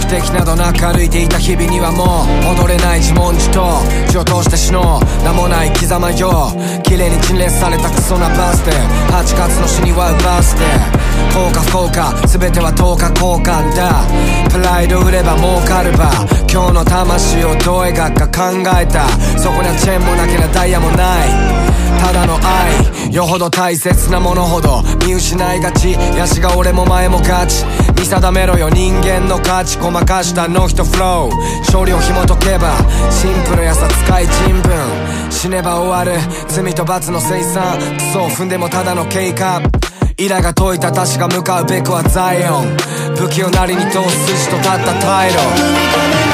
的などなく歩いていた日々にはもう戻れない自問自答、血を通して死のう名もない生き様よ。綺麗に陳列されたクソなバスで8月の死には奪わせて、幸か不幸か全ては10日交換だ。プライド売れば儲かるば、今日の魂をどう描くか考えた。そこにはチェーンもなけりゃダイヤもない、ただの愛。よほど大切なものほど見失いがち、ヤシが俺も前も勝ち。見定めろよ人間の価値、ごまかしたノーヒットフロー。勝利を紐解けばシンプルやさ使い人文、死ねば終わる罪と罰の生産。クソを踏んでもただの経過、イラが解いた確か向かうべくはザイオン。不器用なりに通す筋と立った退路。